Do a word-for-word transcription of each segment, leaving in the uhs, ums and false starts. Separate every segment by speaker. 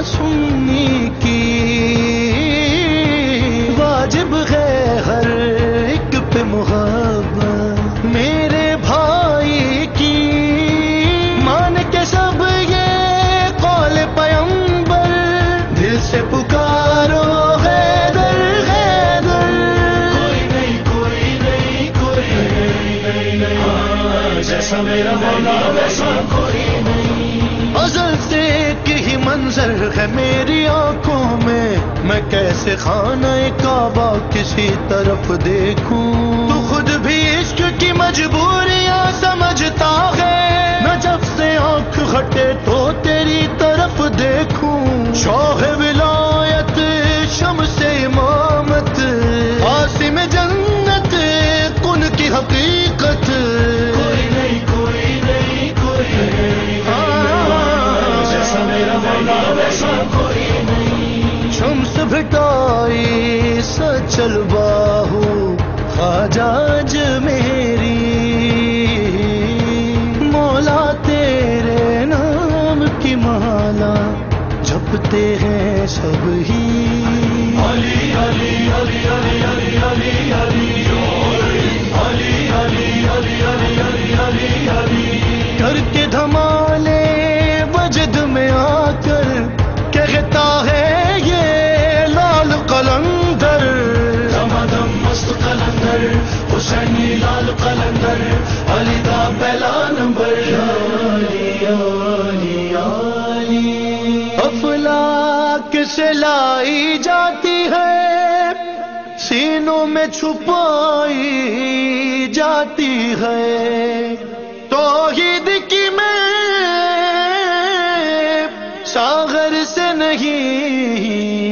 Speaker 1: سنی کی، واجب ہے ہر ایک پہ محبت میرے بھائی کی، مان کے سب یہ قول پیغمبر، دل سے پکارو حیدر حیدر،
Speaker 2: کوئی نہیں کوئی نہیں کوئی نہیں نہیں، جیسا میرا مولا ویسا کوئی نہیں،
Speaker 1: ازل سے ایک ہی منظر ہے میری آنکھوں میں، میں کیسے خانہ کعبہ کسی طرف دیکھوں، تو خود بھی عشق کی مجبوریاں سمجھتا ہے، نہ جب سے آنکھ ہٹے تو تیری طرف دیکھوں، شوق ولایت شمس امامت قاسم جنت کن کی حقیقت،
Speaker 2: کوئی نہیں کوئی نہیں کوئی نہیں، جیسا میرا مولا ویسا کوئی نہیں،
Speaker 1: شمس بھٹائی سچل باہو خواجہ میری، مولا تیرے نام کی مالا جپتے ہیں سب ہی،
Speaker 2: علی علی علی علی علی علی علی علی علی علی علی علی علی،
Speaker 1: کر کے دھمالے وجد میں آ کر کہتا ہے یہ لال قلندر،
Speaker 2: دمادم مست قلندر، حسینی لال قلندر، علی دا پہلا نمبر، علی علی علی،
Speaker 1: افلاک سے لائی جاتی ہے سینوں میں چھپائی جاتی ہے، توحید کی میں ساغر سے نہیں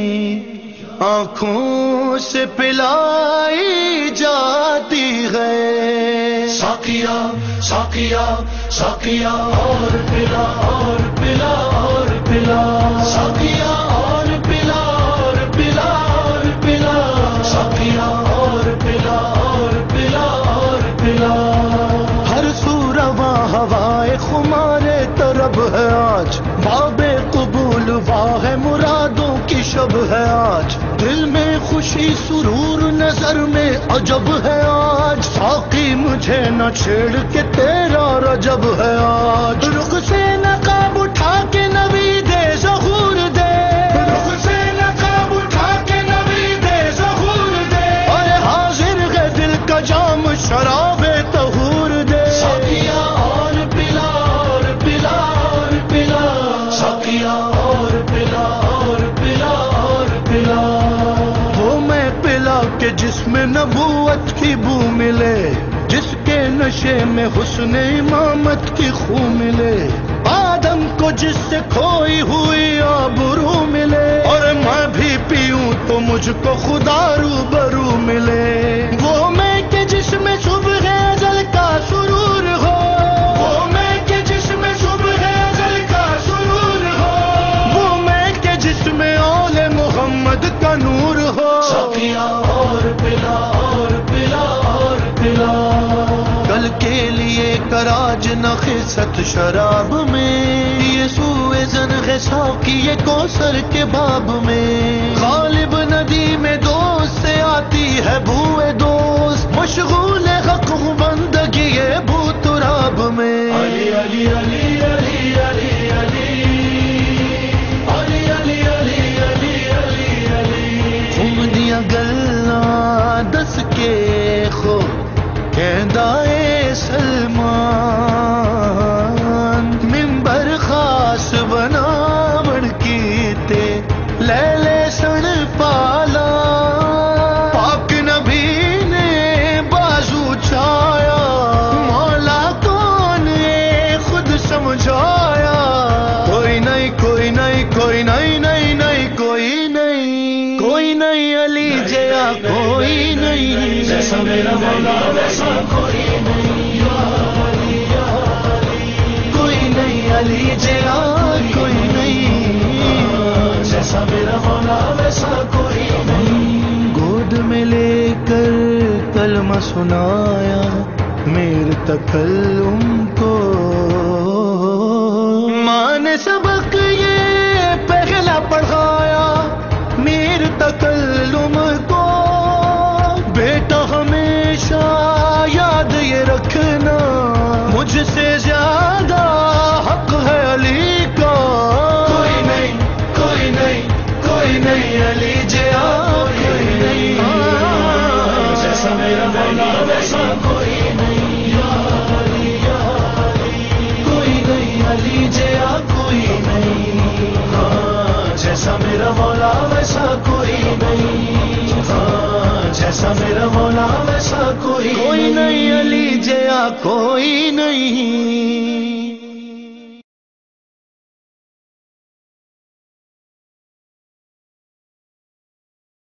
Speaker 1: آنکھوں سے پلائی جاتی ہے،
Speaker 2: ساقیا ساقیا ساقیا اور پلا اور پلا اور پلا، ساقیا اور پلا اور پلا اور پلا، ساقیا اور پلا اور پلا اور پلا،
Speaker 1: ہر سو رواں ہوائے خمارے طرب ہے آج، باب قبول واہ ہے مرادوں کی شب ہے آج، دل میں خوشی سرور نظر میں عجب ہے آج، ساقی مجھے نہ چھیڑ کے تیرا رجب ہے آج، رخ سے نقاب اٹھا کے نبی دے ظہور دے، رخ سے نقاب اٹھا کے نبی دے ظہور دے، اور حاضر ہے دل کا جام شراب طہور دے،
Speaker 2: ساقیا اور پلا اور پلا اور پلا، ساقیا اور پلا اور پلا اور پلا،
Speaker 1: وہ میں پلا کے جس میں نبوت کی بو ملے، جس کے نشے میں حسن امامت کی خو ملے، آدم کو جس سے کھوئی ہوئی آبرو ملے، اور میں بھی پیوں تو مجھ کو خدا روبرو ملے، وہ میں کہ جس میں صبح ازل کا سرور ہو، وہ میں کہ جس میں صبح ازل کا سرور ہو، وہ میں کہ جس میں آل محمد کا نور ہو،
Speaker 2: ساقیا اور پلا اور پلا اور پلا،
Speaker 1: کل کے لیے کراج نخست شراب میں، یہ سوئے زن ہے ساقی یہ کوثر کے باب میں، غالب ندی میں دوست سے آتی ہے بوئے دوست، مشغول حق ہوں بندگی یہ بو تراب میں،
Speaker 2: علی علی علی علی علی علی علی علی علی علی علی علی،
Speaker 1: گھوم دیا گلا دس کے خو کہندائے سلمان، ممبر خاص بناون کیتے لے لے سن پالا، پاک نبی نے بازو چھایا، مولا کون ہے خود سمجھایا، کوئی نہیں کوئی نہیں کوئی نہیں نہیں نہیں کوئی نہیں کوئی نہیں علی جیا کوئی نہیں،
Speaker 2: جیسا میرا مولا ویسا کوئی نہیں،
Speaker 1: کوئی نہیں علی جیا کوئی نہیں،
Speaker 2: جیسا میرا مولا ویسا کوئی نہیں،
Speaker 1: گود میں لے کر کلمہ سنایا میرے تکلم کو، مان سبق یہ پہلا
Speaker 2: کوئی
Speaker 1: کوئی نہیں علی جیا کوئی نہیں.